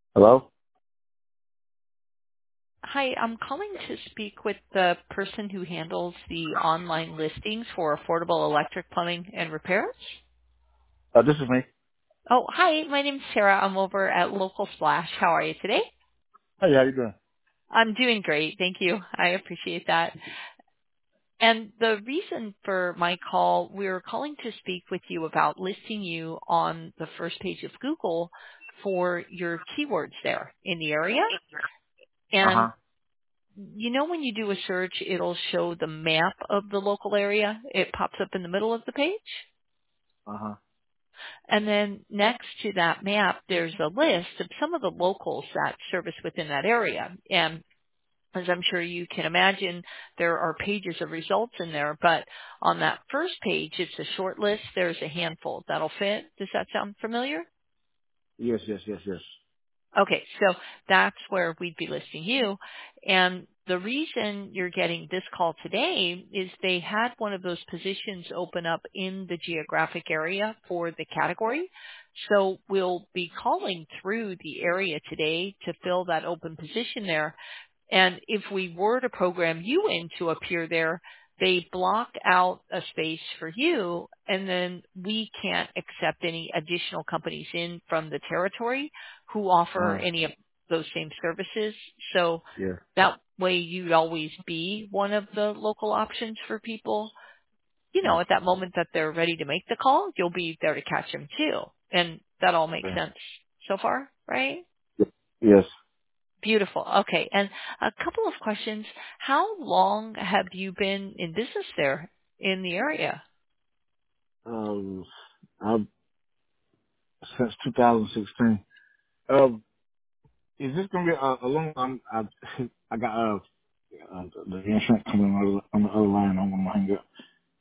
Hello? Hi, I'm calling to speak with the person who handles the online listings for affordable electric plumbing and repairs. This is me. Oh, hi, my name's Sarah. I'm over at Local Splash. How are you today? Hey, how you doing? I'm doing great. Thank you. I appreciate that. And the reason for my call, we're calling to speak with you about listing you on the first page of Google for your keywords there in the area. And Uh-huh. you know when you do a search, it'll show the map of the local area. It pops up in the middle of the page. Uh-huh. And then next to that map, there's a list of some of the locals that service within that area. And as I'm sure you can imagine, there are pages of results in there. But on that first page, it's a short list. There's a handful that'll fit. Does that sound familiar? Yes, yes, yes, yes. Okay, so that's where we'd be listing you. And the reason you're getting this call today is they had one of those positions open up in the geographic area for the category. So we'll be calling through the area today to fill that open position there. And if we were to program you in to appear there, they block out a space for you, and then we can't accept any additional companies in from the territory who offer Uh-huh. any of those same services. So Yeah. that way you'd always be one of the local options for people. You Yeah. know, at that moment that they're ready to make the call, you'll be there to catch them too. And that all makes Okay. sense so far, right? Yes. Beautiful. Okay. And a couple of questions. How long have you been in business there in the area? Um, I've, since 2016. Is this gonna be a long? I got the insurance coming on the other line. I'm gonna hang up.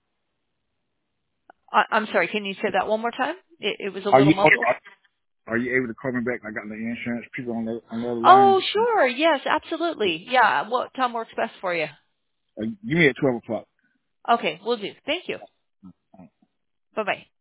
I'm sorry. Can you say that one more time? It was a Are little you muffled. are you able to call me back? I got the insurance people on the other Oh, line. sure. Yes, absolutely. Yeah. What time works best for you? Give me at 12 o'clock. Okay. We'll do. Thank you. Bye-bye.